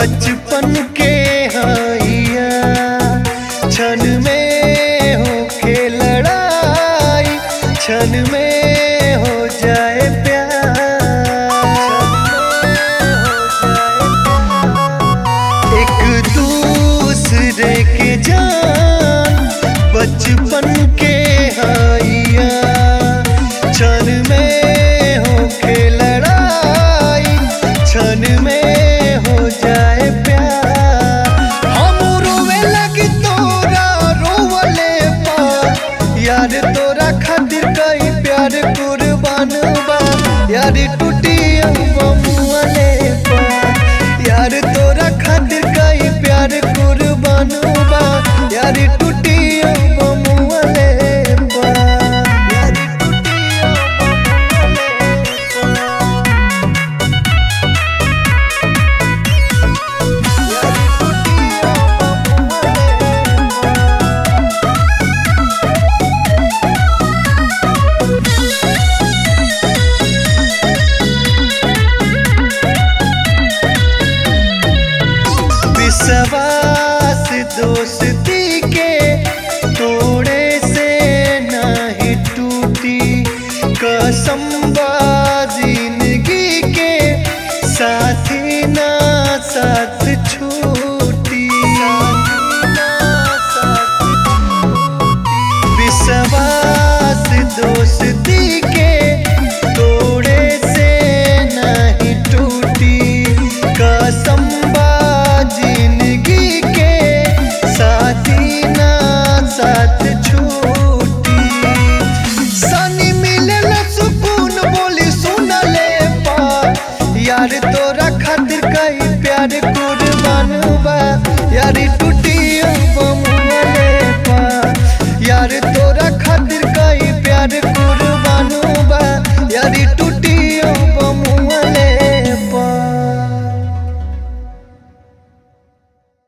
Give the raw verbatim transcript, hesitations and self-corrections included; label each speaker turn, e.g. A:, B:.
A: बचपन के हैया क्षण में होके लड़ाई, क्षण में हो जाए प्यार। एक दूसरे के जान बचपन के हैया क्षण में होके लड़ाई, क्षण में हो जाए प्यार। हम रोवे लगी तोरा रोवले पार, यार तोरा खातिर कई प्यार कुर्बान बा। यार टूटी मुआले पार, यार तोरा खातिर कई प्यार कुर्बान बा। यार टूटी मुआले पार, यार विश्वास दोस्ती के तोड़े से नहीं टूटी, कसम बा जिंदगी के साथी ना साथ छूटी। विश्वास दोस्ती के तोड़े से नहीं टूटी, कसम जिंदगी के साथी ना साथ छूटी। सनी मिले सुकून बोली सुन ले पार, यार तोरा खातिर कई प्यार कुर्बान बा। यार टूटी मुआले पार, यार तोरा खातिर कई प्यार